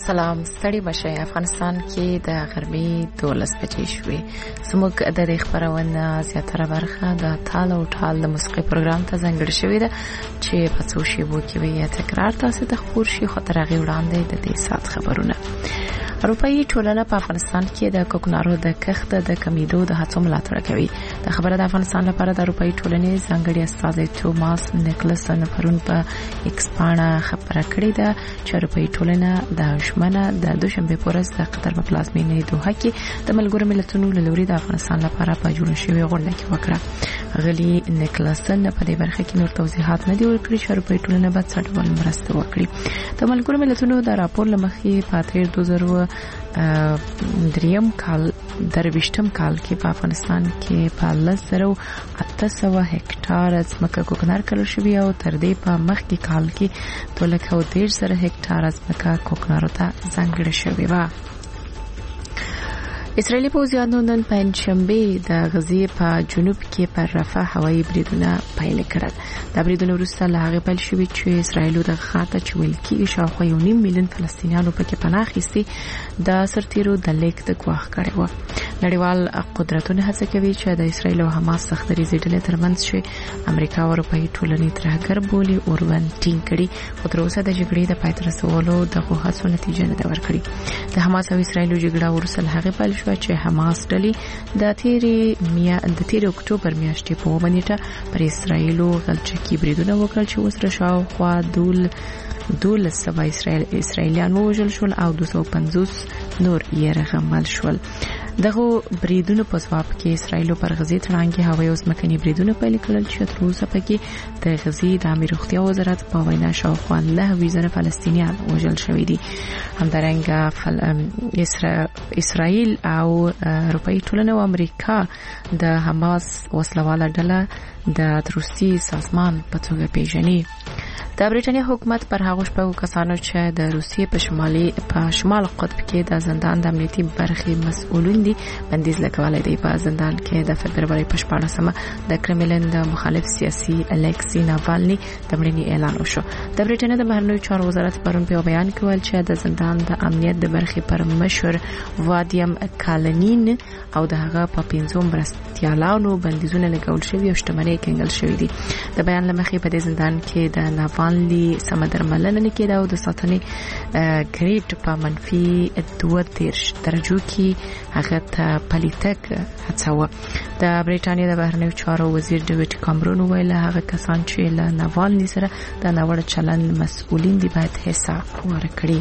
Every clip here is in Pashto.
سلام ستړي بشئ. افغانستان کې د غرمې 12 بجې شوې. زموږ د دې خبرونه زیاتره برخه د تال او ټال د موسیقي پروګرام ته ځانګړې شوې ده چې په څو شیبو کې وي تکرار تاسو ته خبر شي. خو تر هغې وړاندې د دې سات خبرونه. اروپایي ټولنه په افغانستان کې د کوکنارو د کښت د کمیدو د هڅو ملاتړ کوي. د خبره د افغانستان لپاره د اروپایي ټولنې ځانګړي استازي توماس نیکلسن پرون په ایکس باندې خبره کړې ده چې اروپایي ټولنه د ژمنه د دوشنبه په ورځ د قطر په پلازمینه دوحه کې د ملګرو ملتونو له لوري د افغانستان لپاره په جوړ شوی غونډه کې وکړه. غلي نیکلسن په دې برخه کې نور توضیحات نه دی ورکړي چې اروپایي ټولنه به څه ډول مرسته وکړي. د ملګرو ملتونو د راپور لمخې په 2023 کال کې په افغانستان کې په 1,800 هکټار ځمکه کوکنار کړل شوی او تر دې په مخکې کال کې 2,13,000 هکټار ځمکه کوکنارو ته ځانګړې شوې و. اسرائیلي پوځیانو نن پنځشنبه د غزې په جنوب کې پر رفح هوایي بریدونه پیل کړل. دا بریدونه وروسته له هغه پیل شوي چې اسرائیل د خاطر چويل کې شاوخوا 1.5 میلیون فلسطینیانو پکې پناه اخیستي د سرتیرو د لیک د ګواښ کړي و. نړیوال قدرتونه هڅه کوي چې د اسرائیل او حماس سختري ډلې ترمنځ شي امریکا او اروپایي ټولنې ترهګر بولي اورون ټینګ کړي. خو تر اوسه د جګړې د پای ته رسولو دغه هڅو نتیجه نه ده ورکړې. د حماس او اسرائیل جګړه وروسته له هغه پیل چې حماس ډلې د 13 اکتوبر میاشتې په ومنېټه پر اسرائیل غلچکي بریدونه وکړل چې اوس شاوخوا 1200 اسرائیلیان ووژل شول او 250 نور یې رغمل شول. دغه بریدونو په ځواب کې اسرائیل پر غزې تړانګي هوایي او ځمکني بریدونه پیل کړل چې تر اوسه پکې د غزې د امیر روغتیا وزارت په وینا شاوخوا 9,000 فلسطینیان وژل شوي دي. همدارنګه اسرائیل او اروپایي ټولنه او امریکا د حماس وسلواله ډله د روسي سازمان په توګه پیژني. د برېټانیا حکومت پر هغه شپږو کسانو چې د روسیې په شمال قطب کې د زندان د امنیتي برخې مسؤلون دي بندیز لګولای دی. په زندان کې د فبرवरी په 14مه د کرملین د مخالف سیاسي الکسی ناوالني د مړینې اعلان وشو. د برېټانیا د بهرنیو چارو وزارت پرون په بیان کې ویل چې د زندان د امنیت د برخې پر مشر وادیم کالنین او د هغه په 15 مرستیالانو بندیزونه لګول شوی او شتمنۍ کنګل شوې دي. د بیان لمخې په دې زندان کې د ناوالني سمندر ملنه کېده او د ساتنې ګریډ په -32 درجو کې هغه ته پلیتک هڅاوه. د برېټانیا د بهرنیو چارو وزیر ډیوډ کامرون ویل هغه کسان چې له ناوالني سره د ناوړه چلند مسؤلین دي باید حساب ورکړي.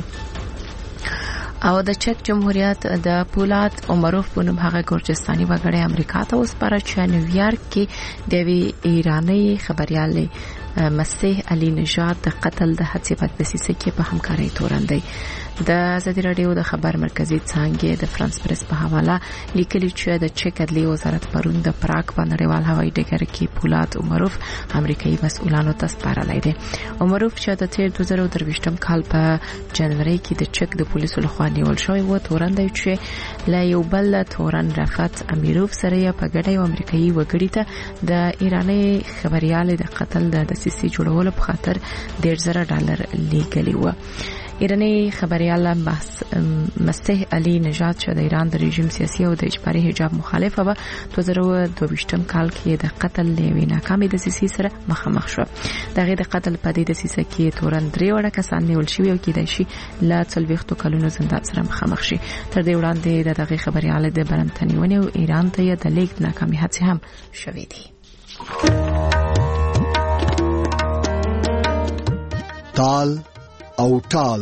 او د چک جمهوریت د پولاد عمروف په نوم هغه ګورجستاني وګړی امریکا ته وسپاره چې نیویارک کې د ایرانی خبريالې مسیح علی نژاد د قتل د هڅې په دسیسه کې په همکارۍ تورندې. د ازادي رادیو د خبر مرکزی څانګې د فرانس پریس په حواله لیکلي چې د چک عدلي وزارت پرون د پراګ په نړیوال هوایي ډګر کې پولاد عمروف امریکایي مسؤلانو ته سپارلی دی. عمروف چې د 2023 کال په جنوري کې د چک د پولیسو لخوا نیول شوی و تورندې چې لا یو بل تورن رفعت امیروف سره په ګډه یو امریکایي وګړي ته د ایرانی خبريال د قتل د دسیسې جوړولو په خاطر $1,000 لیږلي و. ایرانی خبريال مسیح علی نژاد چې د ایران د رژیم سیاسي او د اجباري حجاب مخالفه و 2022 کال کې د قتل لوي ناکامې دسیسې سره مخامخ شو. دغه د قتل په دې دسیسه کې تورن 3 وړه کسان نیول شوی او کېدای شي لا 40 کلونو زندان سره مخامخ شي. تر دې وړاندې دغه خبريال د برنتنیونه او ایران ته د لیک ناکامې هڅې هم شوې دي. تال او ټال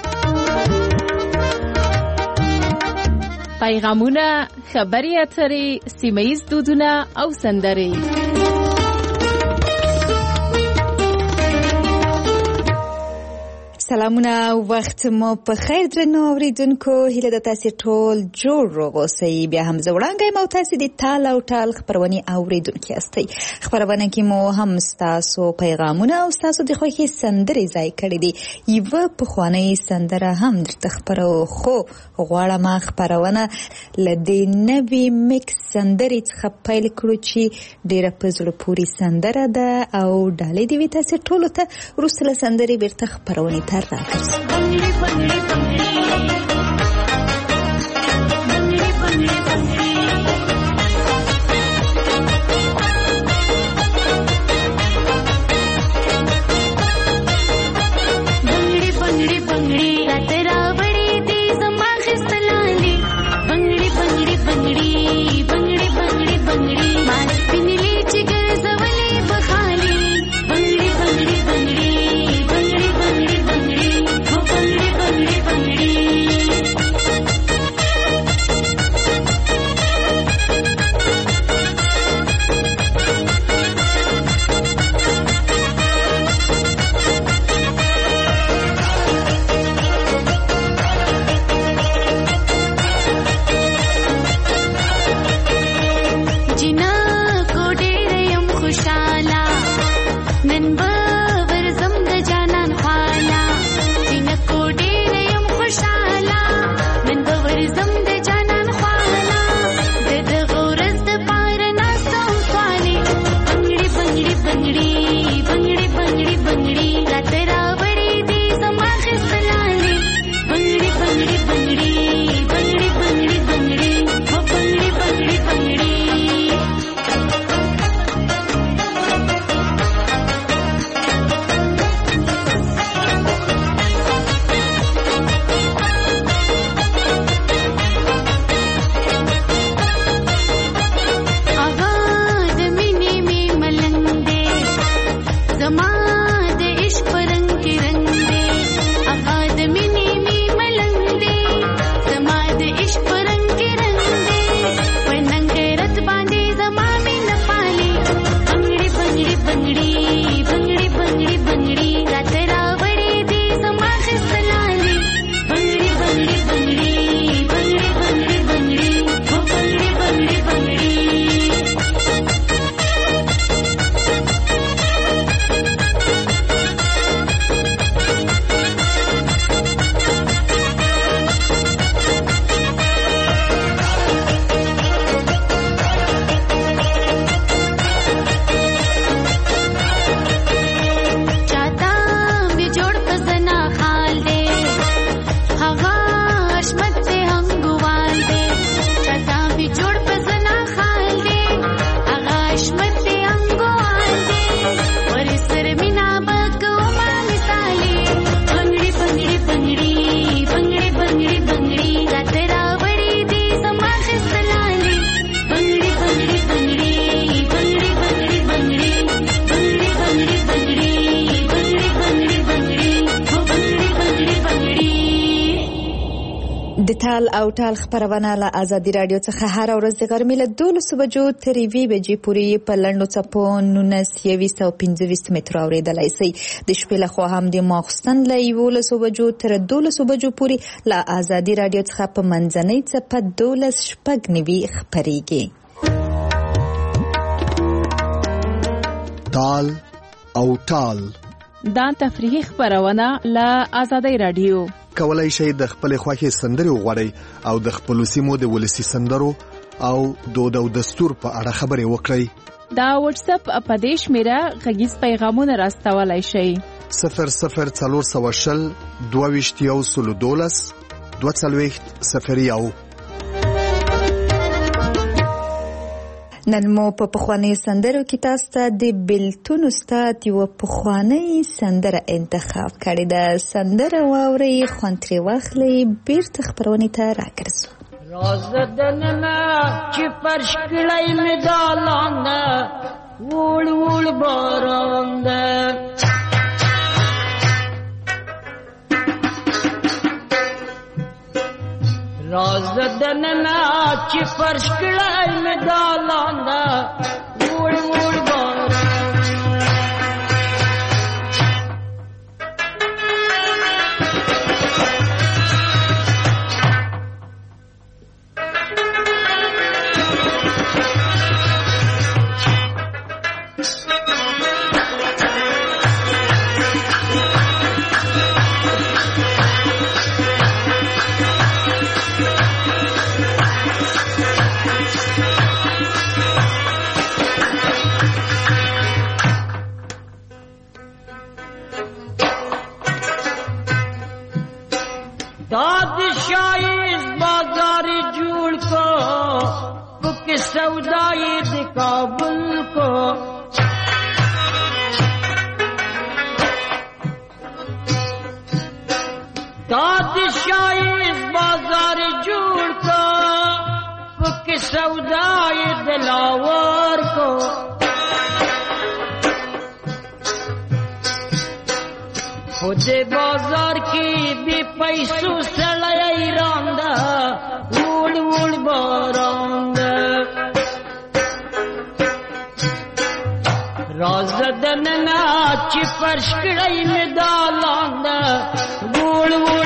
پیغامونه، خبري اترې، سیمه‌ییز دودونه او سندرې. سلامونه، وخت مو په خیر درنو اوریدونکو. هیله د تاسو ټول جوړ روغ اوسئ. بیا هم زوړانګي مو تاسو د تال او ټال خبرونه اوریدونکو یاستئ. خبرونه کې مو هم تاسو پیغامونه او تاسو د خوښي سندرې ځای کړې دي. یو په خوانې سندره هم درته خبرو خو غواړم خبرونه لدې نوې میکس سندرې څخه پیل کړو چې ډېره په زړه پورې سندره ده او ډالې دی تاسو ټول ته ورسره سندرې بیرته خبرونه راګرځو. د تال او ټال خبرونه له آزادي رادیو څخه هر ورځ د غرمې له 12 بجو تر 1 بجې پورې په لنډو څپو 1925 متر اوریدلای شئ. د شپې له خوا هم د ماخستن له 11 بجو تر 12 بجو پورې له آزادي رادیو څخه په منځنۍ څپه 12 شپږ خبريږي. تال او ټال دا تفریحي خبرونه له آزادي رادیو. کولای شئ د خپل خوښي سندري وغوړئ او د خپل سیمو د ولسی سندرو او دود او دستور په اړه خبرې وکړئ. دا واتس اپ اپدیش میرا غږیز پیغامونه راستولای شئ. 00420 22 نن مو په پخوانی سندرو کې تاسو ته د بلتون استاد یو پخوانی سندره انتخاب کړی. د سندره واوري خوانتري واخلي بیرته خبرونه ته راګرځو. راز دننه چې فرش کړای می دالانه وړ وړ باران ده راز دننه چې فرش کړای می دالانه وړ وړ باران شاید کابل کو داد شاید بازار جوڑ کو فک سودای دلاور کو خود بازار کی بھی پیسو سڑائی راندا وڑ وڑ باراندا رازدن ناچ پرشکڑائی میں دالاندا وڑ وڑ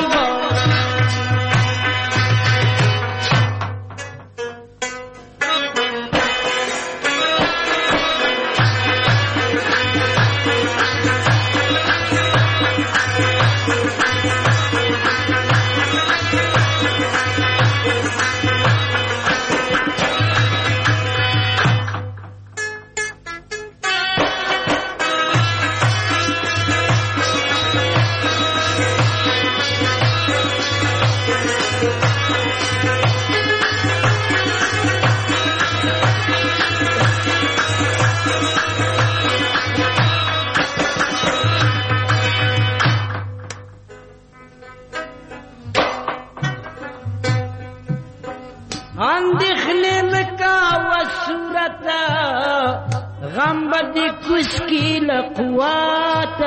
غم بدی کس کی لقوات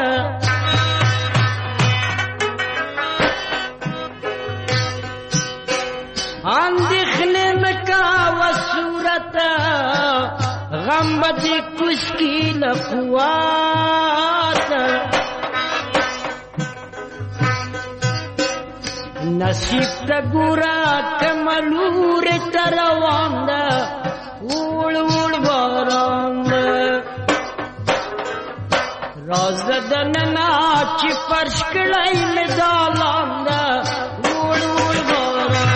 اندخنے مکا و صورت غم بدی کس کی لقوات نصیب تگورا کملور ترواندہ اوڑ اوڑ بارانگ رازدن ناچ پرشکڑائی میں دالانگ اوڑ اوڑ بارانگ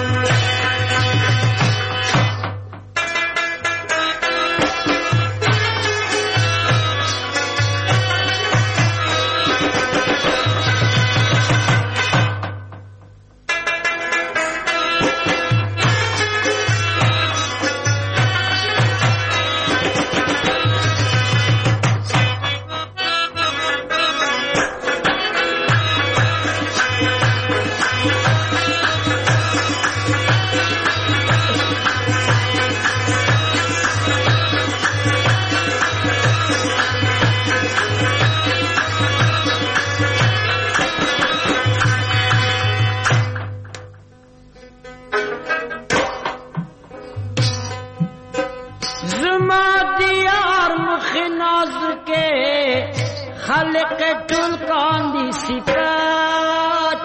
خالق تلقان دی صفات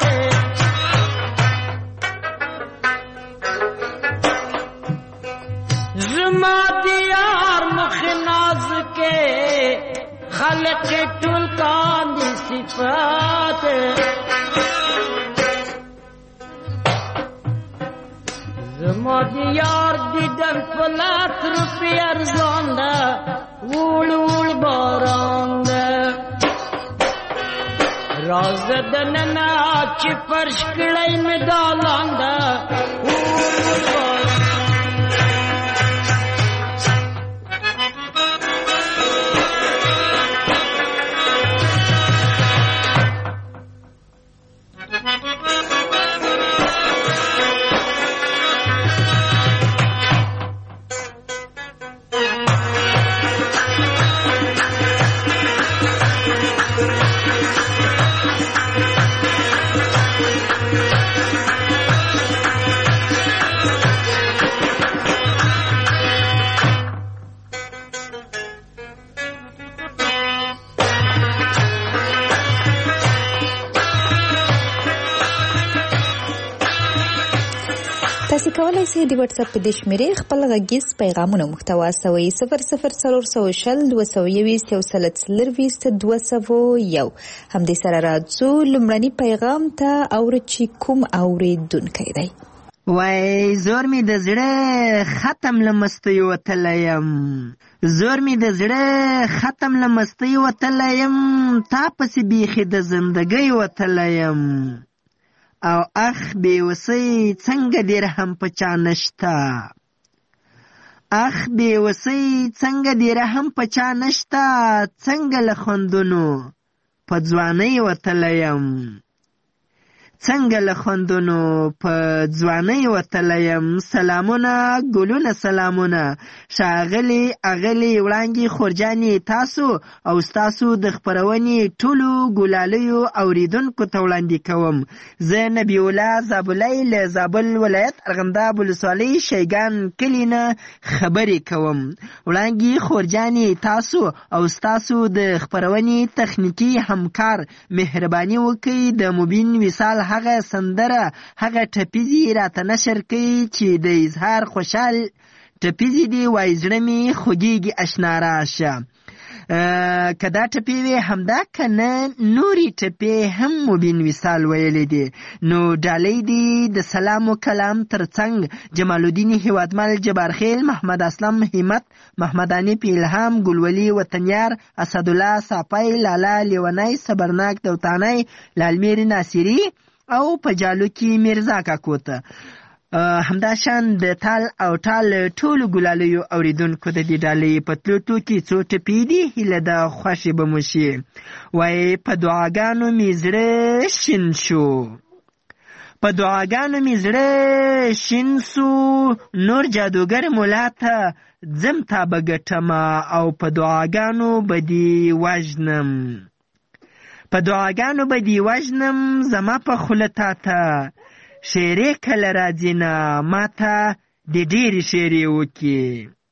زما دیار مخناز کے خالق تلقان دی صفات زما دیار دیدن فلاک روپی ارزان دا وڑ وڑ باران دا رازدن ناچ پرشکڑائی میں دالاندا تاسو کولای شئ د واتس اپ د شمیرې خپل غږیز پیغامونه محتوا سوي 004022 همدې سره راځو لمړني پیغام ته او چې کوم اوریدونکي دی وای زور می د زړه ختم لمستي وتلیم زور می د زړه ختم لمستي وتلیم تا پس بیخي د زندګۍ وتلیم او اخ بے وسی څنګه دیر هم پچا نشتا اخ بېوسۍ څنګه دې رحم په چا نشته، څنګه له خوندونو په ځوانۍ وتلی یم، څنګه له خوندونو په ځوانۍ وتلی یم. سلامونه ګلونه سلامونه ښاغلي اغلې وړانګې خورجانې تاسو او ستاسو د خپرونې ټولو ګلالیو اوریدونکو ته وړاندې کوم. زه نبی الله زابلی له زابل ولایت ارغنداب ولسوالۍ شیګان کلي نه خبرې کوم. وړانګې خورجانې تاسو او ستاسو د خپرونې تخنیکي همکار مهرباني وکړئ د مبین وصال هغه سندره هغه ټپیزې راته نشر کوي چې د اظهار خوشحال ټپیزې دي، وای زړه مې خوږېږي اشنا راشه. که دا ټپې وې همدا که نه نورې ټپې هم مبین وصال ویلې دي. نو ډالۍ دي د سلام و کلام ترڅنګ جمال الدین هیوادمل، جبارخیل، محمد اسلم، همت، محمد انیف، الهام، ګلولي، وطنیار، اسدالله، صافی، لالا، لیونی، صبرناک، دوتانی، لالمیر ناصری او په جالو کې میرزا کاکو ته. همدا شان د تال او ټال ټولو ګلالیو اوریدونکو د دې ډالۍ په تلو کې څو ټپې دي، هیله ده خوښې به مو شي. وایي په دعاګانو مې زړه شین شو، په دعاګانو مې زړه شین سو، نور جادوګر مولا ته ځم تا به ګټمه او په دعاګانو به دې وژنم، په دعاګانو به دې وژنم، زما په خوله تا ته شیرې کله راځي نه، ما ته د ډېرې شیرې وکړي،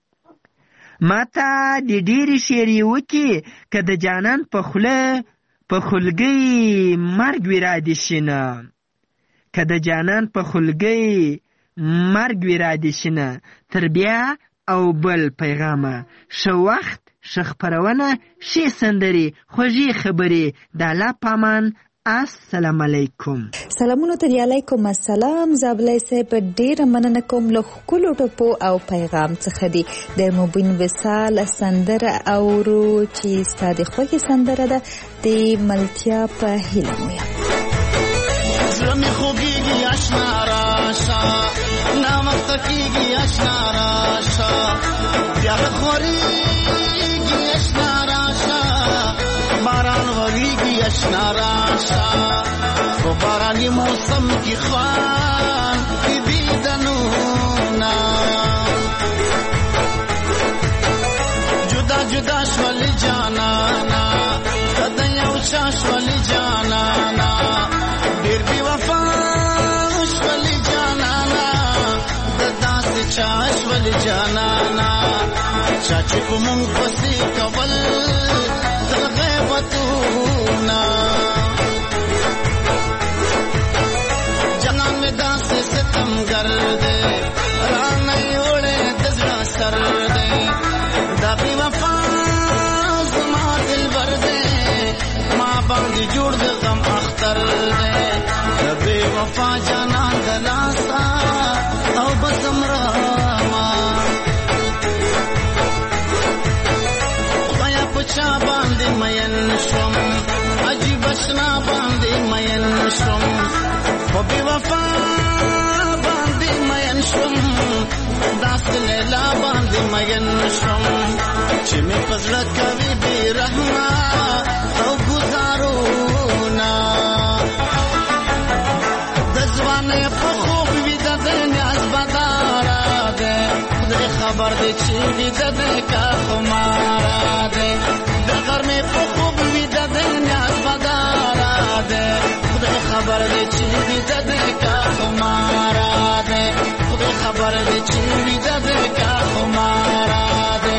ما ته د ډېرې شیرې وکړي، که د جانان په خوله په خولګۍ مرګ وي را دې شي نه، که د جانان په خولګۍ مرګ وي را دې شي نه. تر بیا او بل پیغامه، ښه وخت، ښه خپرونه، ښې سندرې، خوږې خبرې، د الله پامان. السلام علیکم. سلامونو ته علیکم السلام. زابلی صاحب ډیره مننه کوم له ښکلو ټپو او پیغام څخه دی. د مبین وصال سندره اورو چې ستا د خوښې سندره ده، د ملتیا په هیله مو یم. زړه مې خوږېږي اشنا راشه، ناوخته کېږي اشنا راشه، بیا به خورېږي اشنا راشه، باران وریږي اشنا راشه، په باراني موسم کې خوان بي دنونه، جدا جدا شول جانانا، کده یو چا شول جانانا، ډېر بې وفا شول جانانا، د داسې چا شول جانانا، چا چې په مونږ پسې کول غیبتونا، جنان میں داس ستم گردے، رانا اوڑے دزڑا سر دے، دا بی وفا زما دل بردے، ماں باندې جوړ د غم اختر دے، دا بی وفا جانان دلاسا او بسمرا ما چا باندې مین شوم، عجیب اشنا باندې مین شوم، په بې وفا باندې مین شوم، داسې لیلا باندې مین شوم، چې مې په زړه کوي بې رحمه او ګزارونه، د ځوانۍ په خوب ویده دی نیاز بداره دی، خدای خبر دی چې ویده دی که خماره دی، د غرمې په خوب ویده دی نیاز بداره دی، خدای خبر دی چې ویده دی که خماره دی، خدای خبر دی چې ویده دی که خماره دی.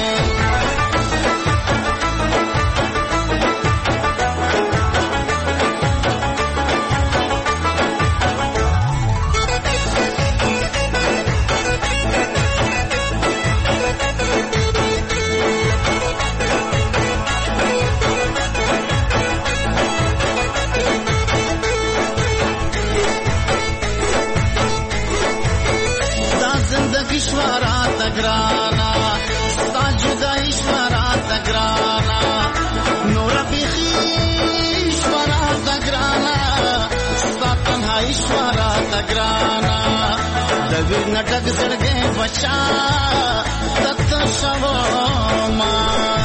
گرانا ستا جدائی شورات گرانا نور بیخی شورات گرانا ستا تنہائی شورات گرانا دویر نٹک زڑگے بچا شوما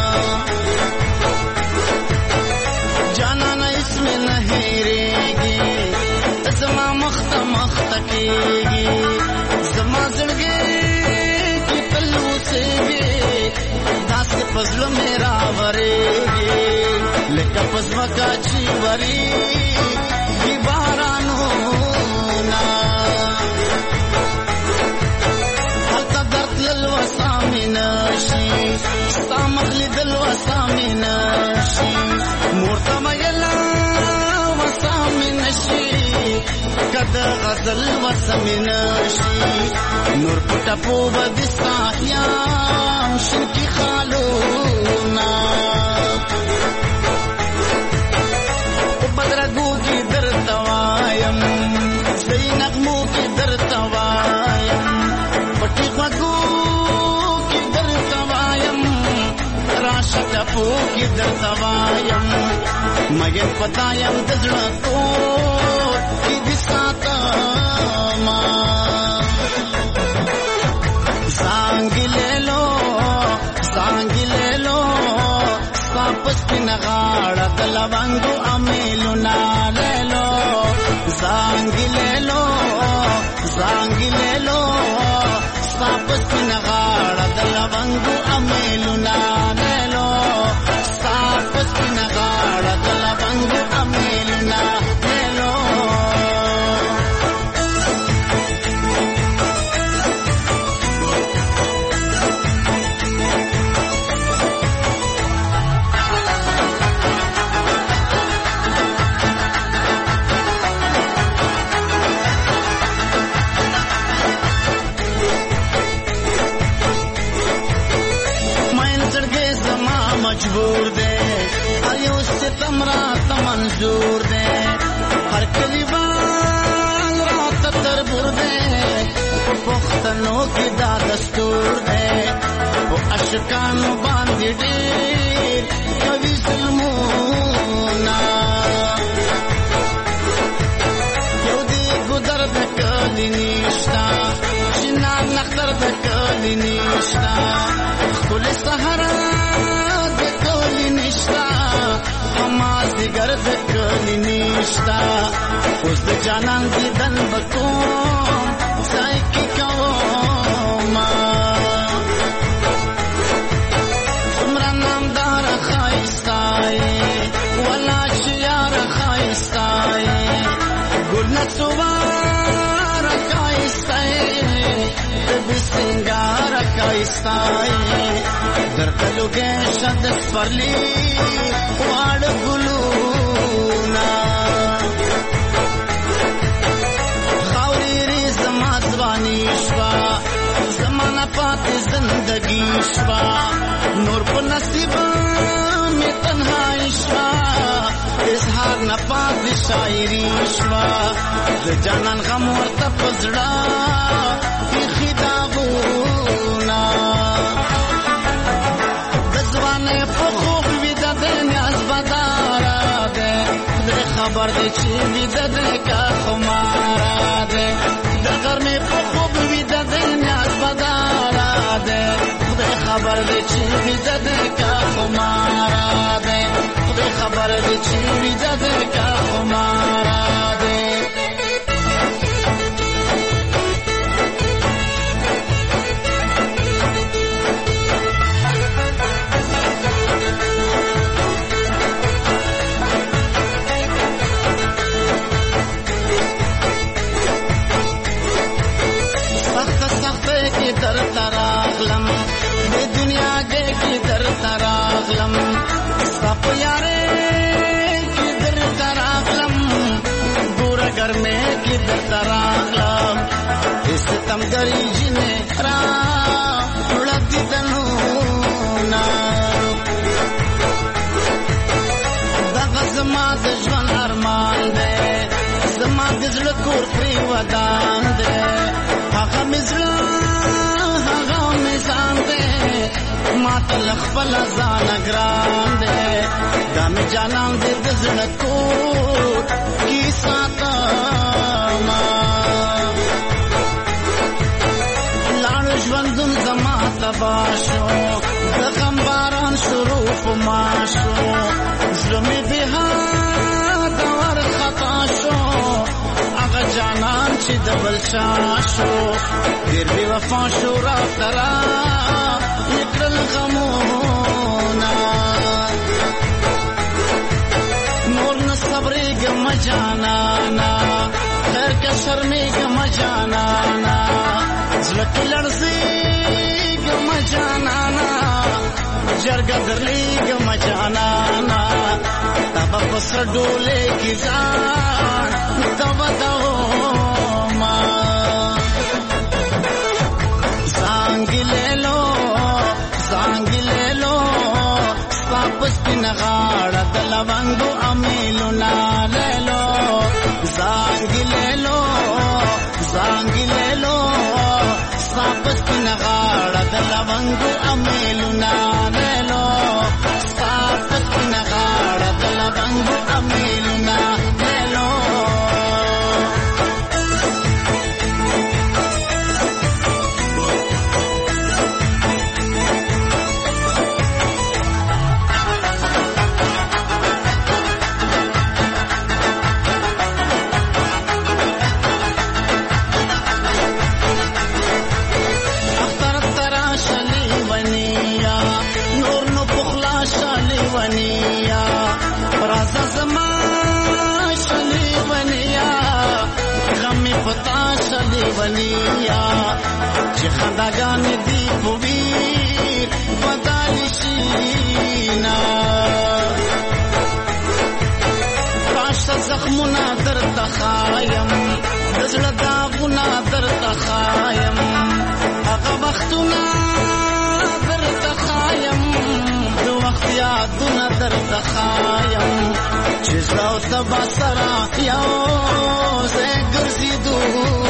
جانانا اسمه نه هېرېږي زما مخته مخته کېږي زما زړګي کې تل اوسېږي داسې په زړه مې راورېږي لکه په ځمکه چې ورېږي بارانونه هلته درد تلل وسه مې نشي ستا مخ لیدل وسه مې نشي مور ته ویله وسه مې نشي که د غزل وسه مې نشي نور په ټپو به د ستا یم شنکي خالونه په بدرګو کې درته وایم صحیح نغمو کې درته وایم پټي غوږو کې درته وایم راشه ټپو کې درته وایم مګر پتا یم د زړه کور کې دې ساتما زانګې لیلو ستا په سپینه غاړه د لونګو امیلونه لیلو زانګې لیلو ستا په سپینه غاړه د لونګو امیلونه لیلو ستا په سپینه غاړه د لونګو امیلونه لیلو مجبور دے ایو ستم رات منظور دے ہر کلیوان رات تربور دے پختنوں کی دا دستور دے وہ اشکانو باندی ڈیر کبھی ظلمونا یو دی گدر دکلی نیشتا شنان نختر دکلی نیشتا خل سہرہ دیگر دکلی نیشتا اوس د جانان دیدن بکوم ځای کې کوما څومره نامدار ښایسته ولا چې یار ښایسته ګل نڅوار ښایسته بې سینګار ښایسته درته لوګی شه د سپرلي واړه ګلونه خاورې رې زما ځواني شوه زما نه پاتې زندګي شوه نور په نصیب مې تنهایي شوه اظهار نه پاتې شاعري شوه د جانان غم ورته په زړه ایښي داغونه خبر دې چې ویده دې کا خمارا دې د غرمې په خوب ویده دې نیاز بدارا دې خدای خبر دې چې ویده دې کا خمارا دې خدای خبر دې چې ویده دې کا خمارا دې در تراغلم دې دنیا کې در تراغلم سپ یارې کې در تراغلم ګور ګرمه کې در تراغلم ستم ګری جنې را ولدي تنو نا دغه زما د ژوند ارمان دې زما د زړه کور پرې ودان دې هغه مزړه ما تل خپل ځان ګران دې دا مې جانان دې د زړه کور کې ساتما لاړ ژوندون زما تبا خطا شو د غم باران شروع په ما شو زړه مې بها د ور خطا شو هغه جانان چې د بل چا شو ډېر بې وفا شو راته را یې کړل غمونه نور نه صبرېږم جانانا خیر که شرمېږم جانانا زړه کې لړزېږم جانانا جرګه درلېږم جانانا تا به په سره ډولې کې ځان ته ودوما زانګې لیلو ستا په سپینه غاړه د لونګو امیلونه لیلو زانګې لیلو ستا په سپینه غاړه د لونګو امیلونه لیلو ستا په سپینه غاړه د لونګو امیلونه لیلو ونیا چې خنداګانې دي په ویر بدلې شينا راشه زخمونه درته خایم د زړه داغونه درته خایم هغه وختونه درته خایم د وخت یادونه درته خایم چې زه او ته به سره یو ځای ګرځېدو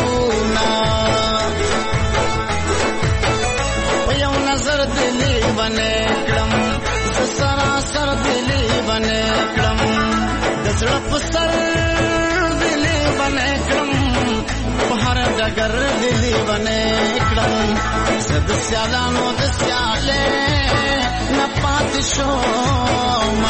نظر دلی بنے کړم ز سراسر دلی بنے کړم د زړه په سر دلی بنے کړم په هر ډګر دلی بنے کړم زه د سیالانو د سیالې نه پاتې شوم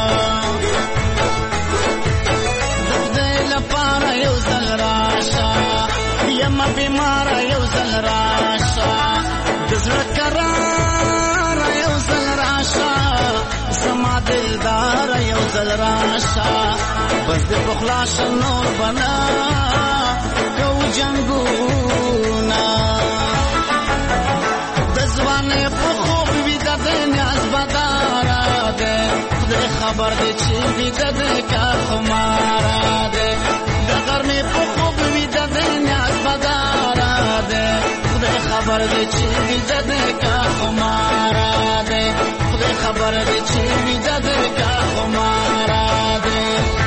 د دې لپاره یو ځل راشه یم بیمار یو ځل راشه د زړه قرار یو ځل راشه زما دلدار یو ځل راشه بس د بخلاشه نور بنا کو جنګونه د ځوانۍ په خوب ویده د نیاز بداره دی خدای خبر دی چې ویده دی که خماره دی د غرمې په خوب ویده د نیاز بداره دی خبر دې چې ویده دې کا خمارا دې خدای خبر دې چې ویده دې کا خمارا دې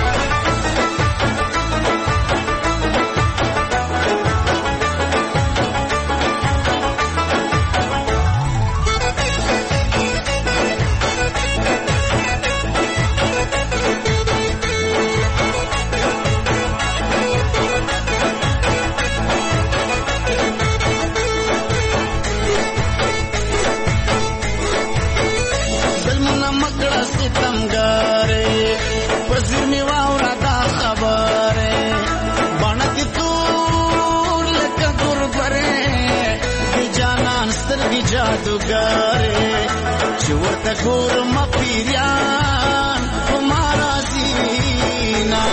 جادوګرې چې ورته ګورم پیریان په مارا زینا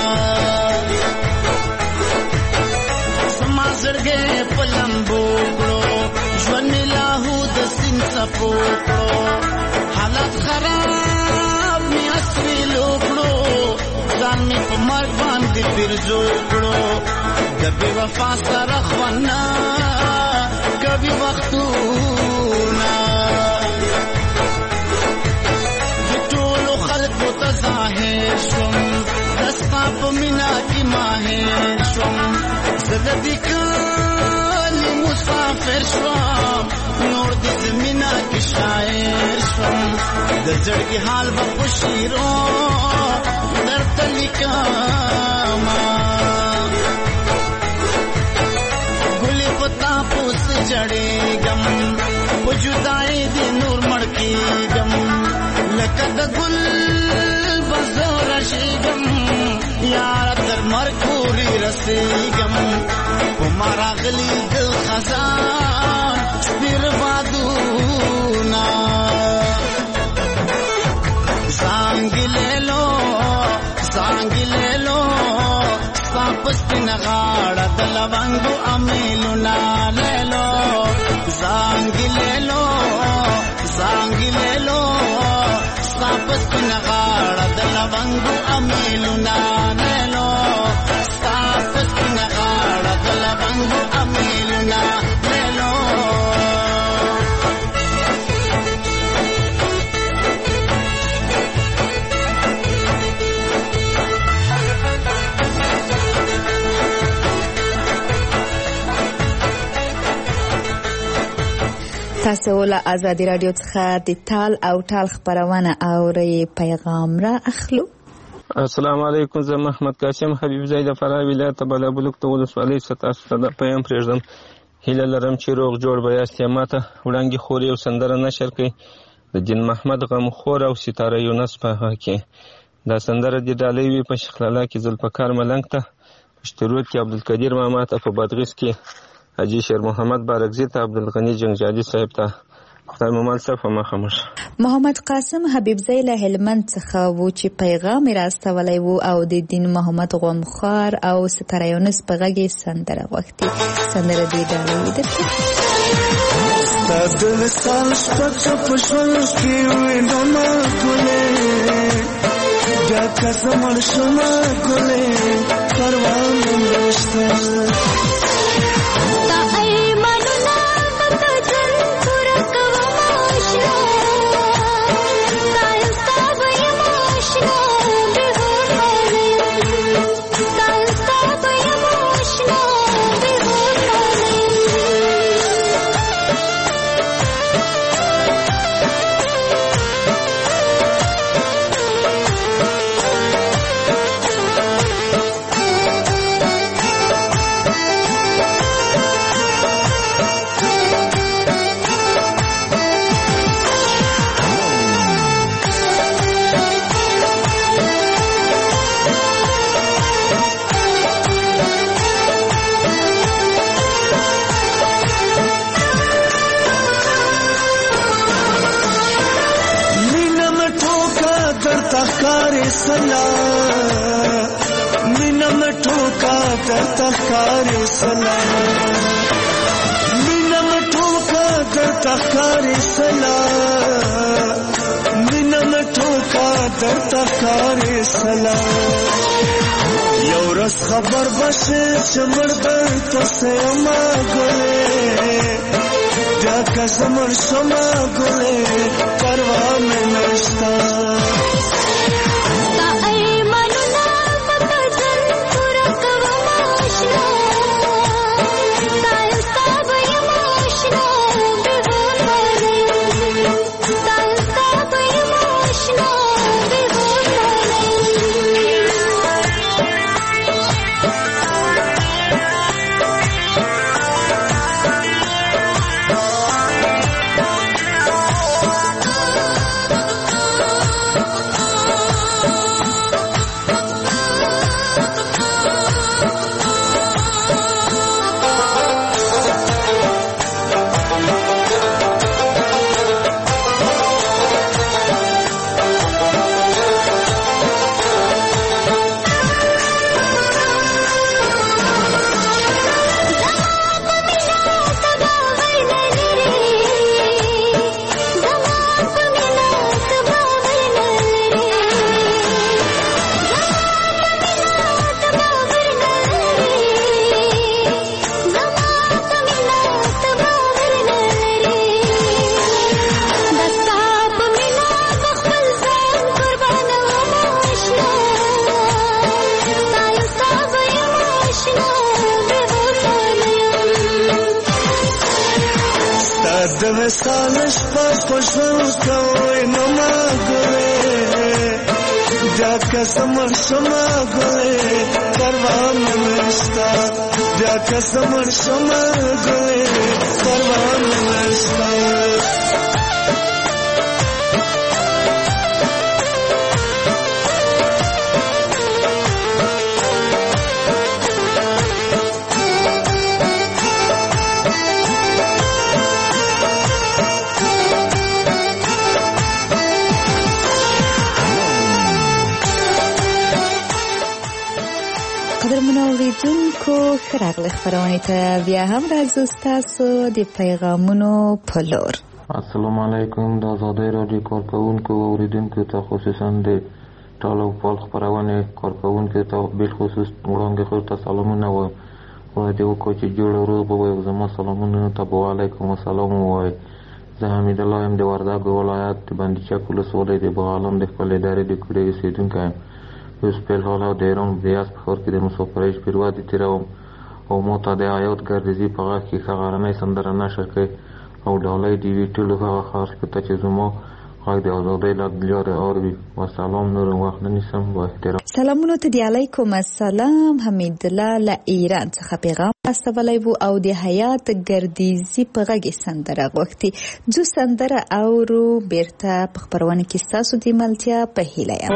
زما زړګې په لمبو کړو ژوند مې لاهو د سیند څپو کړو حالات خراب مې اسرې لوکړو ځان مې په مرګ باندې پیرزو کړو د بې وفا سره خوانا کبھی وختونه د ټولو خلکو ته ظاهر شوم دستا په مینا کې ماهر شوم زه د دې کلي مسافر شوم نور د زمینا کې شاعر شوم د زړګي حال به په شیرو درته لیکم ګلې په تاپو سه جړېږم په جدایۍ رسیږم لکه د ګل بزور شیږم یار تر مرګ پورې رسیږم په ما راغلي د خزان سپیر بادونه زانګي لیلو ستا پسپین غاړه د لونګو امیلونه لیلو زانګي لیلو ستا پسپین غاړه د لونګو امیلونه لیلو ستا پسپین غاړه د لونګو امیلونه لیلو تاسو له آزادي رادیو څخه د تال او ټال خبرونه اورئ. پیغام را اخلو. السلام علیکم. زه محمد قاسم حبیب زید فراه ولایت بالابلوک ته ولسوالۍ ستاسو ته د پیغام پرېږدم. هیله لرم چې روغ جوړ به یاست. ماته وړاندې خور یو سندره نشر کړئ د دین محمد غمخور او ستاره یونس په هغه کې. دا سندره د ډالۍ وي په شخلالا کې ذوالفقار ملنګ ته، په شترود کې عبدالقدیر ماما ته، په بادغیس کې حاجی شیر محمد بارکزی ته، عبدالغنی جنگجالي صاحب ته. خدای مو مال صاحب ما خاموش. محمد قاسم حبیبزی له هلمند څخه وو چې پیغام راستولی وو او د دین محمد غمخوار او ستاره یونس په غږ سندره غوښتي. سندره دې ډالۍ درکړي. ستا د وصال شپه په ژوند کې وینمه ګلې بیا که زه مړ شمه ګلې پروا مې نشته مینا مټوکا درته ښکاري سلا مینا مټوکا درته ښکاري سلا مینا مټوکا درته ښکاري سلا یو ورځ خبر بشه چې مړ درته سیما ګلې بیا که زه مړ شمه ګلې پروا مې نشته سالش پښوس کوي نو ما ګره بیا که سمر شما ګره پروا مې نشته بیا که سمر شما ګره پروا مې نشته اوریدونکو ښه راغلاست خپرونې ته بیا هم راځو ستاسو د پیغامونو په لور. السلام علیکم. د آزادۍ راډیو کارکوونکو او اوریدونکو ته خصوصا د ټال او پال خپرونې کارکوونکو ته بالخصوص وړاندې خو ته سلامونه وایم. وای دې وکړو چې جوړ روغ وای زما سلامونه ته وعلیکم السلام وای. زه حمید الله یم د وردګ ولایت د بندیچک ولسوالۍ د بغالم د خپل ادارې د کوډې اوسېدونکی یم. اوس په حال د ایران د یاس په ښار کې د مسافرۍ شپې ورځې تېروم او ما ته د حیات ګردیزي په غږ کې ښه غرنۍ سندره نشر کړئ او ډالۍ د وي ټولو هغه خلکو ته چې زما غږ د ازادۍ له لارې اوري. وسلام. نور وخت نه نیسم. با احترام. سلامونه ته دی. علیکم السلام. حمید الله له ایران څخه پیغام استولی وو او د حیات ګردیزي په غږ سندره غوښتي. جو سندره اورو بیرته په خپرونه کې ستاسو د ملتیا په هیله یم.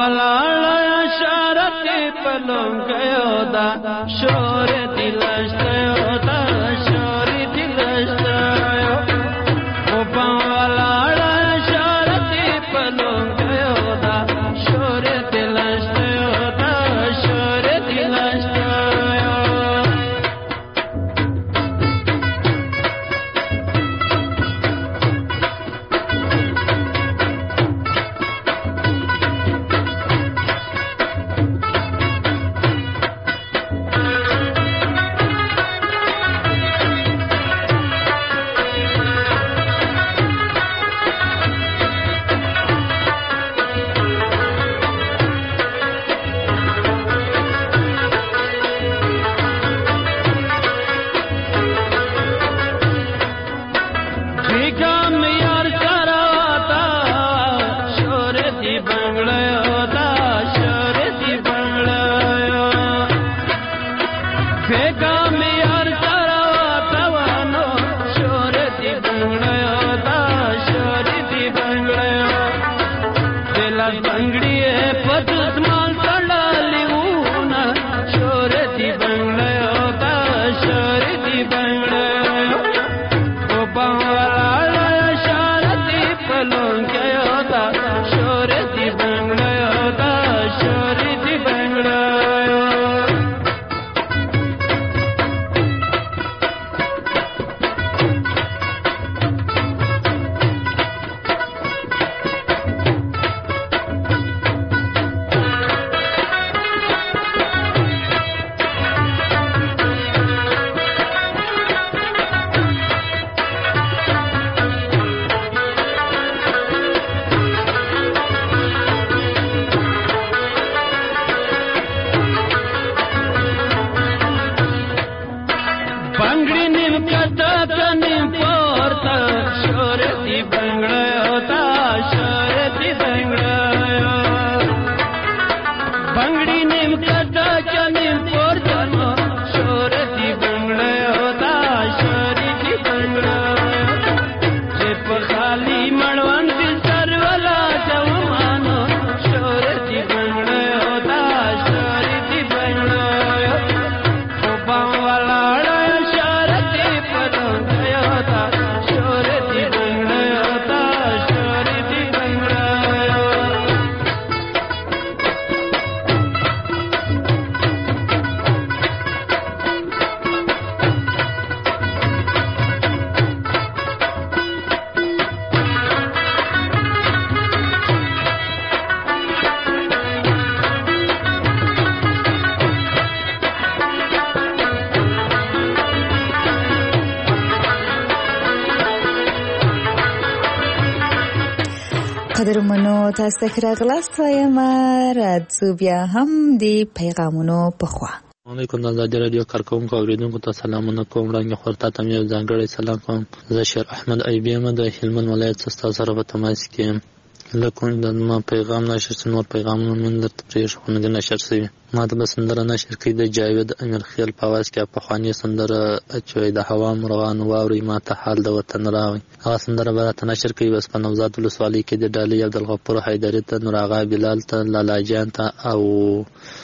قدرمنو تاسو ته راغلاست وایم. راځو بیا هم د پیغامونو په خوا. علیکم. د آزادۍ راډیو کارکوونکو اوریدونکو ته سلامونه کوم. وړاندې خورتا ته یو ځانګړی سلام کوم. زه شیر احمد ایبی یم د هلمند ولایت څخه سره په تماس کې یم. لکه د ما پیغام نشر شوی، نور پیغامونه من درته پرېښو نه دي نشر شوي. ما ته به سندره نشر کړي د جاوید امیر خیل په اواز کې پخوانۍ سندره چې د هوا مرغان واوري ما ته حال د وطن راوي. هغه سندره به راته نشر کړي. بس په نوزاد ولسوالۍ کې د ډالۍ عبدالغفور حیدري ته، نور آغا بلال ته، لالا جان ته او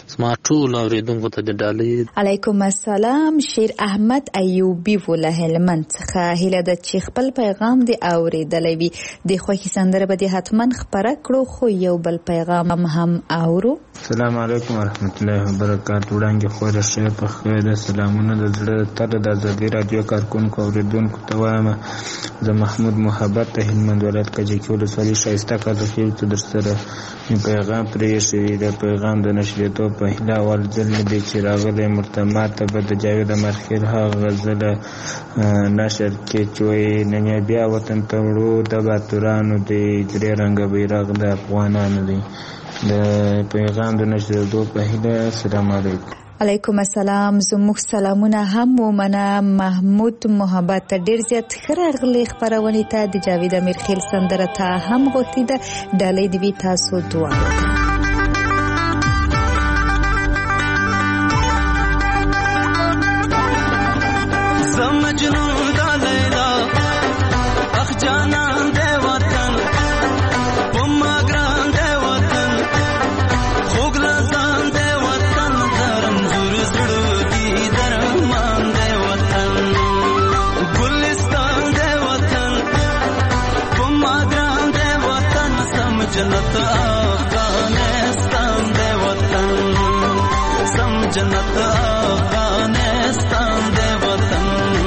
زما ټول اوریدونکو ته د ډالۍ. علیکم السلام. شیر احمد ایوبی وله هلمند څخه هیله ده چې خپل پیغام دی اوریدلی وي. د خوښي سندره به دې حتما خپره کړو، خو یو بل پیغام هم اورو. السلام علیکم ورحمت الله وبرکاتہ. وړاندې خو راشي په خیر سلامونه د زړه تر د ازادي رادیو کارکونکو اوریدونکو ته وایم. زه محمود محبت ته هلمند ولایت کجکی ولسوالۍ ښایسته کاظخیل ته در سره پیغام پرې شوی. د پیغام د نشریدو په هیله اول ځل نه دی چې راغلی مرتمات ته به د جاوید امرخیل هغه غزل نشر کې چې وایي نن بیا وطن ته وړو د باتورانو دی درې رنګه بیرغ د افغانانو دی. د پیغام د نشریدو په هیله. السلام علیکم. علیکم السلام. زموږ سلامونه هم ومنه. محمود محبت ډیر زیات ښه راغلی خپرونې ته. د جاوید امیرخیل سندره ته هم غوښتې ده. ډالۍ دې وي تاسو دواړو. जन्नत अफगानिस्तान दे वतन, सम जन्नत अफगानिस्तान दे वतन.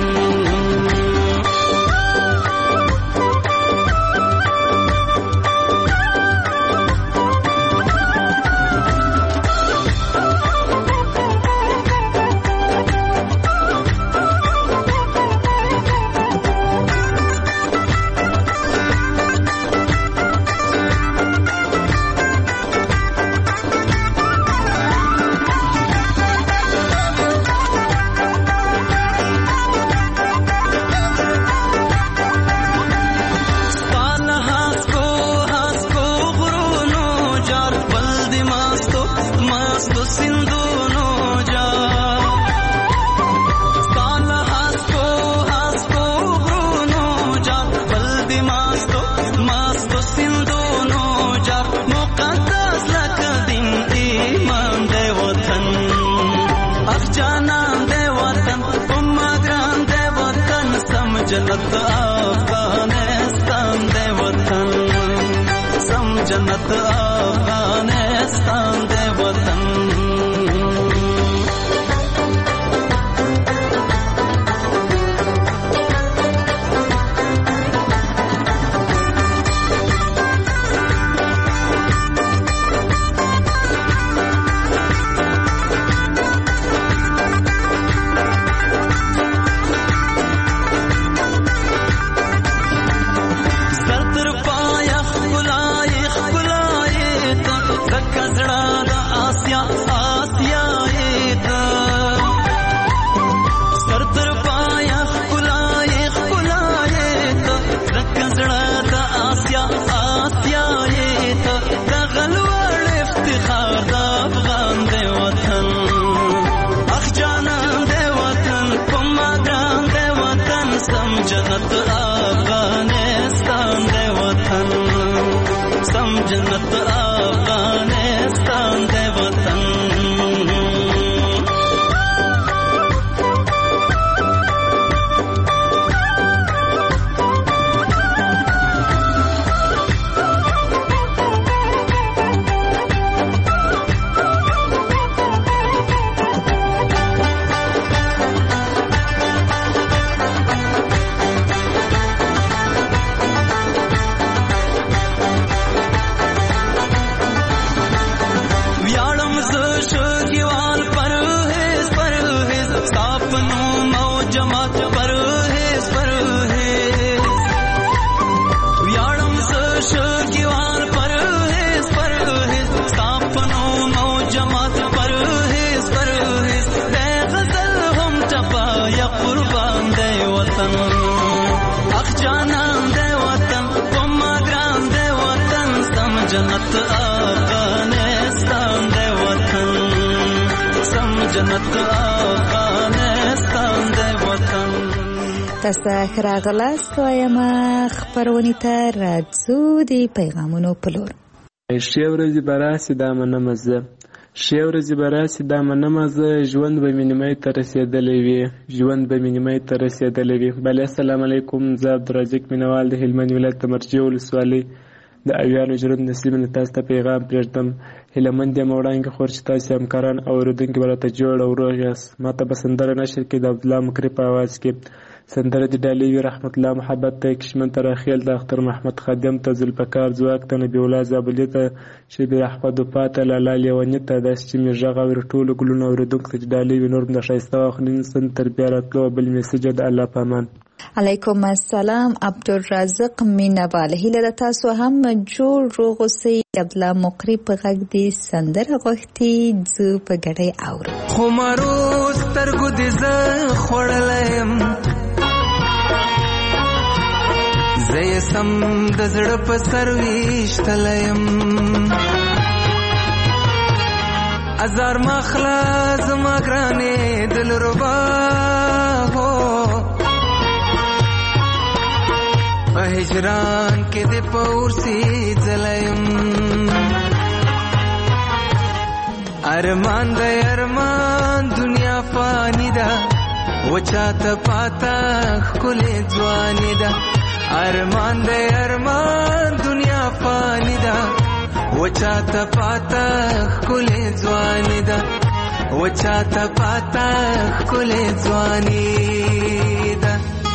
जन्नत अफगानिस्तान दे वतन, सम जन्नत अफगानिस्तान दे वतन. जन्नत अफगानिस्तान दे वतन, सम जन्नत अफगानिस्तान दे वतन. जन्नत अफगानिस्तान दे वतन, सम जन्नत अफगानिस्तान दे वतन. تاسو راغلاست وایم خبرونه ته راځو د پیغامونو په لور. ښه ورځې براسي دا منمه زه ښې ورځې به راسي دا منمه زه، ژوند به مې نیمۍ ته رسېدلی وي، ژوند به مې نیمۍ ته رسېدلی وي. بله السلام علیکم، زه عبدالرزاق مینوال د هلمند ولایت د مرجې ولسوالۍ د اویانو ژرند نسلي نه تاسو ته پیغام پرېږدم. هیلهمند یم وړاندې خور چې تاسې همکاران او اورېدونکي به راته جوړ او روغ یاست. ما ته به سندره نشر کې د عبدالله مکري په آواز کې سندره د ډالۍ وي. رحمت الله محبت ته، کشمن ته، راخیل ته، اختر محمد خادم ته، ذوالفقار ځواک ته، نبی الله زابلي ته، شبیر احمد وفا ته، لالا لیوني ته، داسې چې مې غږ اوري ټولو ګلونو اورېدونکو ته چې ډالۍ وي. نور د ښایسته واخلین سن تر بیا راتلو بل میسج د الله په امان. علیکم السلام عبدالرزاق مینوال، هیله ده تاسو هم جوړ روغ اوسئ. عبدالله مقری په غږ دې سندره غوښتي، زه په ګډۍ اورم. خو مرو سترګو دې زه خوړلی یم، زه یې سم د زړه په سر ویشتلی یم. ازار ماخله زما ګرانې دلربا هو، په هجران کې دې په ورسېدلی یم. ارمان دی ارمان دنیا فانی ده، و چاته پاته ښکلې ځواني ده. ارمان دی ارمان دنیا فانی ده، و چاته پاته ښکلې ځواني ده، و چاته پاته ښکلې ځواني ده.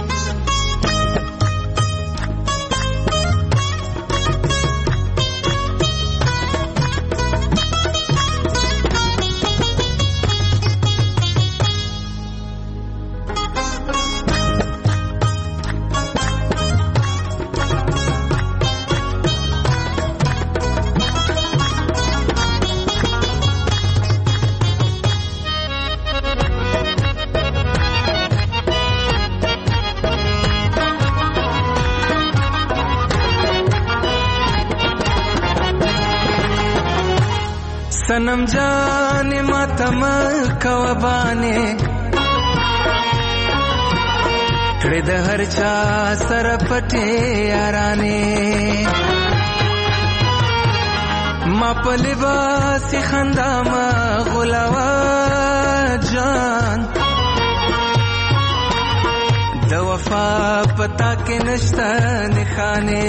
सनम जाने मातम कवबाने کړه د هر چا سره پټه یارانه، ما په لباس خندا ما غلاوا جان، د وفا پتا کې نشته نخانه.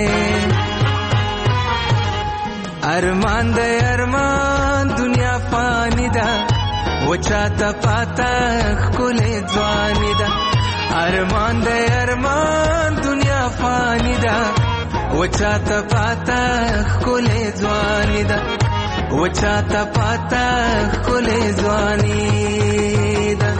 ارمان دی ارمان دنیا فانی ده، و چاته پاته ښکلې ځواني ده. ارمان دی ارمان دنیا فانی ده، و چاته پاته ښکلې ځواني ده، و چاته پاته ښکلې ځواني ده.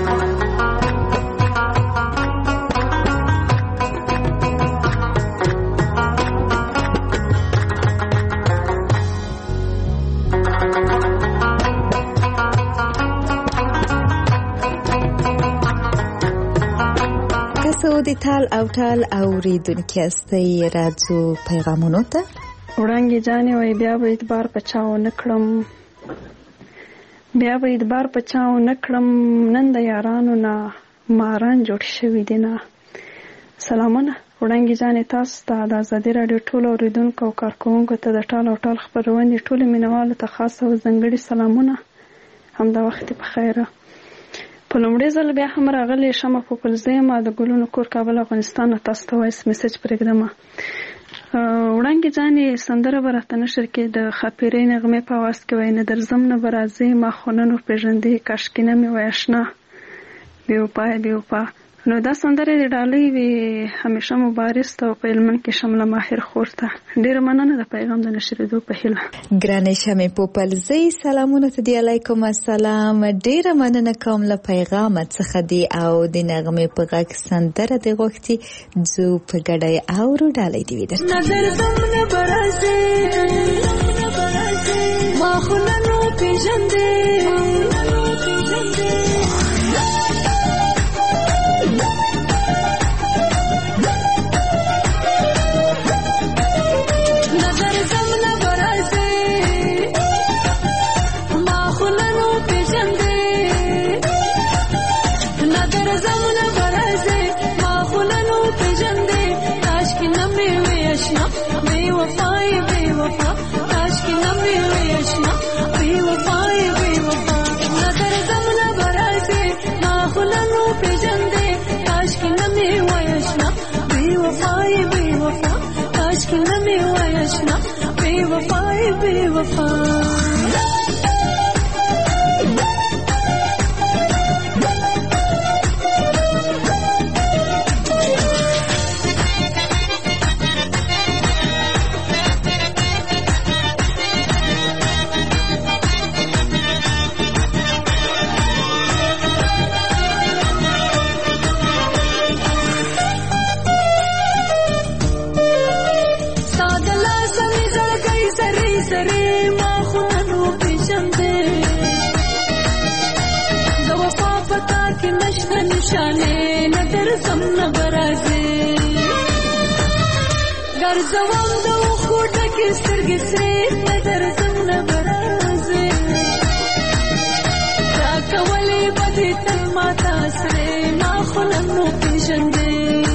د تال او ټال اوریدونکي استي راځو پیغامونو ته. وړانګې جانې وای بیا به اعتبار پچاو نکړم، بیا به اعتبار پچاو نکړم، نن د یارانو نه ماران جوړ شوي دي نه. سلامونه وړانګې جانې تاسو ته د ازادي راډیو ټولو اوریدونکو او کارکوونکو ته د ټال او ټال خپرونې ټولو مینوالو ته خاص او ځانګړي سلامونه. همدا وخت په خیره. په لومړي ځل بیا هم راغلی شمه په پلزیمه د ګلونو کور کابل افغانستان تاسو ته وایس میسج پرېږدم. وړانګې جانې سندره به راته نشر کې د خاپیرۍ نغمې په آواز کې وایي، نه درځم نه به راځې ما خو نن ورپېژندې کاشکې نه مې وای اشنا بې وفا بې وفا. نو دا سندره د ډالۍ وي همیشه مبارز ته او په هلمند کې شمله ماهر خور ته ډېره مننه د پیغام د نشرېدو په هیله. ګرانې شمې پوپلزۍ سلامونه ته دی. علیکم السلام، ډېره مننه کوم له پیغامه څخه دی او د نغمې په غږ سندره دی غوښتي، زه په ګډۍ اورو ډالۍ دی وي درته. نظر دم نه برازې ما خو نن وپېژندې بے وفا کاش کی نہ ملے اشنا بے وفا وفای بے وفا نشانه ندر زم نبرازه ګرځوم د خوټه کې سترګې سرې ندر زم نبرازه را کولې بدې تل ماته سرې ما خو نو پېژندې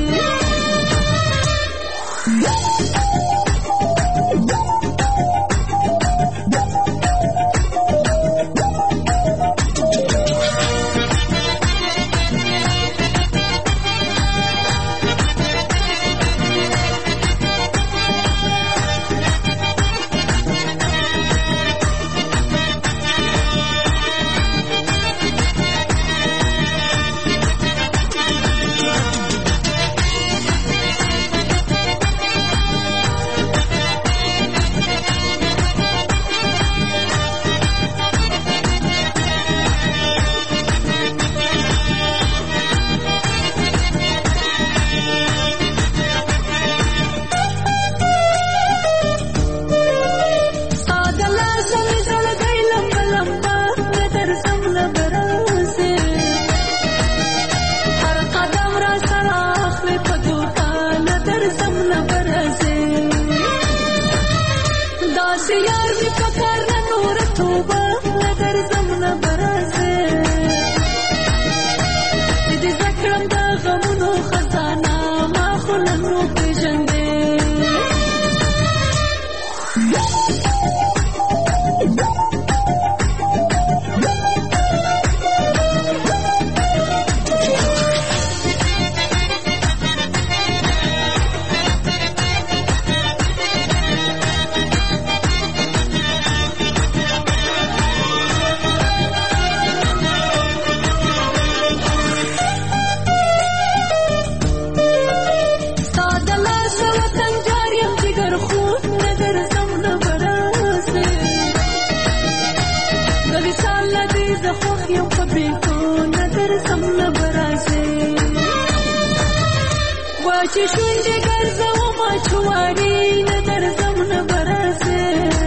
چې شونډې ګرځوم چواري نه درځم نه برازه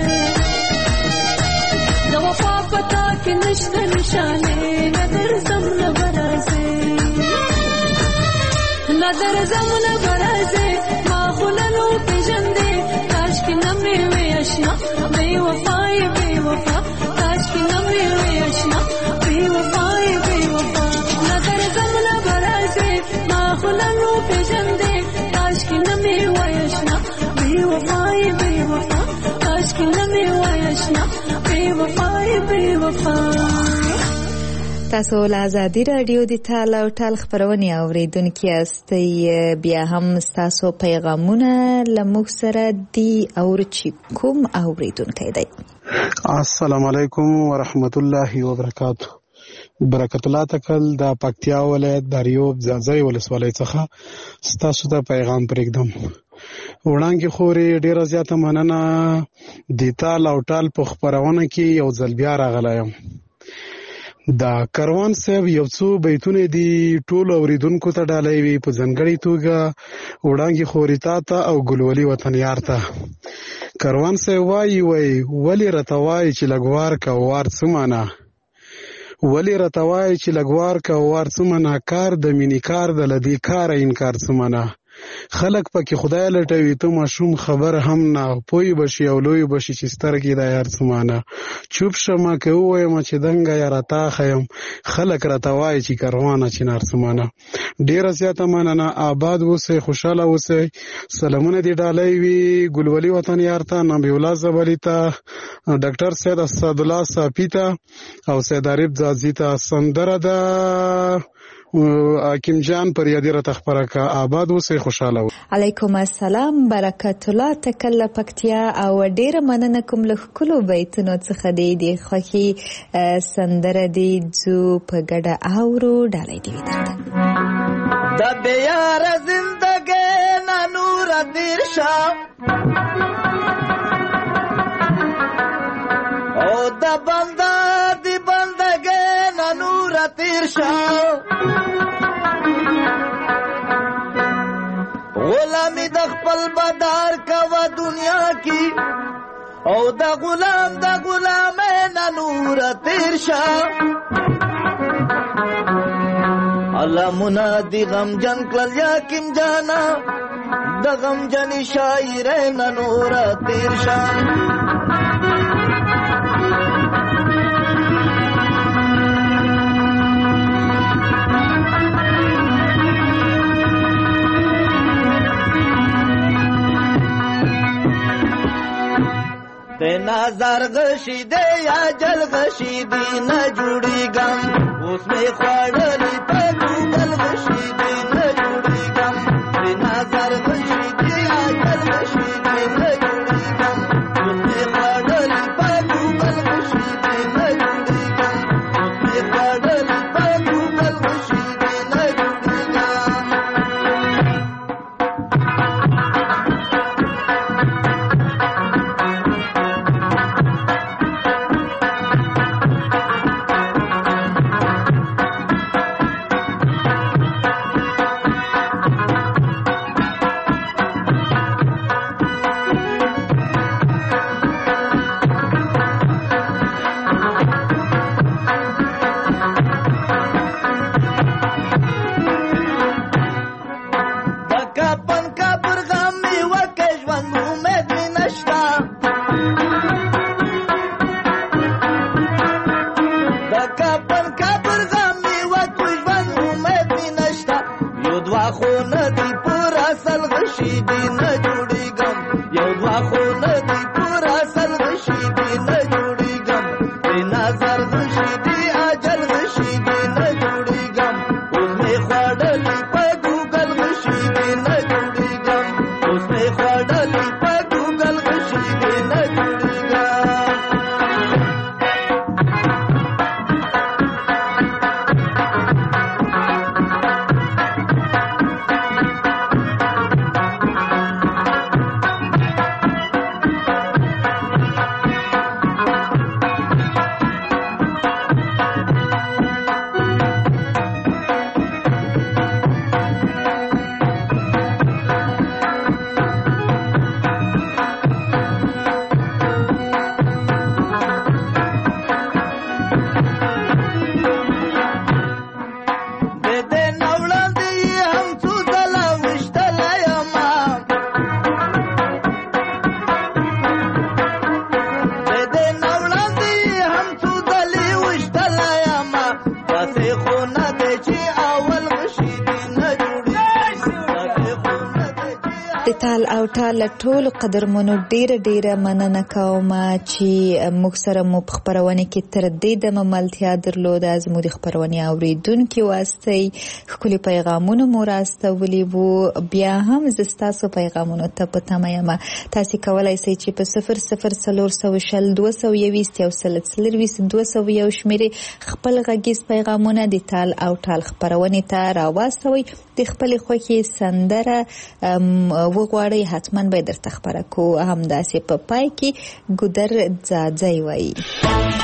د وفا پتا کې نشته نشانه نه درځم نه برازه نه درځم نه برازه ما خو نو پېژندې کاش کې نه مې وې آشنا بې وفای بې وفا کاش کې نه مې وې آشنا بې وفای بې وفا نه درځم نه برازه ما خو نو پېژندې تاسو له ازادي رادیو د تال او ټال خبرونه اوریدونکو یاستئ بیا هم تاسو پیغامونه لموږ سره دی او چې کوم اوریدونکو دی السلام علیکم ورحمت الله وبرکاتہ برکت الله تکل د پکتیا ولایت دریوب ځاځي ولسوالۍ څخه تاسو ته پیغام پرېږدم وړاندې خوري ډیره زیاته مننه د تال او ټال په خبرونه کې یو ځل بیا راغلایم دا کاروان صاحب یو څو بیتونه دي ټول اوریدونکو ته ډالۍ وي په ځنګړي توګه وړاندې خوري ته او ګلولي وطن یار ته کاروان صاحب وایي ولی رتوای چې لګوار کا وار سمانه ولی رتوای چې لګوار کا وار سمانه کار د مینی کار د لدی کار انکار سمانه خلق پکې خدای لټوي ته مشوم خبر هم نه پوي بشي او لوی بشي چې سترګې د یار سمانه چوب شمه که وایم چې دنګ یا راتا خیم خلق رتوای چې کاروانه چې نار سمانه ډیر زیاته مننه آباد وسه خوشاله وسه سلامونه دی ډالۍ وی ګلولي وطن یار ته نبی الله زبلی ته ډاکټر سید اسد الله صافی ته او سید عارف زازی ته سندره ده حکیم جان پر یادی را تخبره کا آباد اوسې خوشاله. علیکم السلام برکت الله تکل پکتیا او ډیر مننه کوم له کلو بیتونو څخه دی خوخي سندره دی جو په ګډه اورو ډالۍ دی درته د بیار زندګی نه نور تیر شام او د بنده دی بندګی نه نور تیر شام غلامی د خپل بدار کوا دنیا کی او د غلام نه نور تیر شام الله منادی غم جن کل یا کیم جانا د غم جنی شاعر نه نور تیر شام نظر غشی دے یا جل غشی دی نہ جڑی گم اس میں خوڑلی پہ گوگل غشی دی نہ جڑی گم نظر غشی دے یا جل غشی دی نہ جڑی گم اس میں خوڑلی پہ گوگل غشی دی نہ جڑی گم اس میں خوڑلی پہ گوگل غشی دی نہ جڑی گم تال او ټال ټول قدرمنو ډیره مننه کوم چې موږ سره مو په خبرونه کې تر دې د مملتیا درلود از مو د خبرونه اوریدونکو واسطه خپل پیغامونه مو راستولي وو بیا هم زستاسو پیغامونه ته پته مې تاسو کولای شئ چې په 000220 شمیرې خپل غږیز پیغامونه د تال او ټال خبرونه ته راوستوي د خپل خوخي سندره وغواړي حتما به درته خبره کو همداسې په پای کې ګودر ځاځي وایي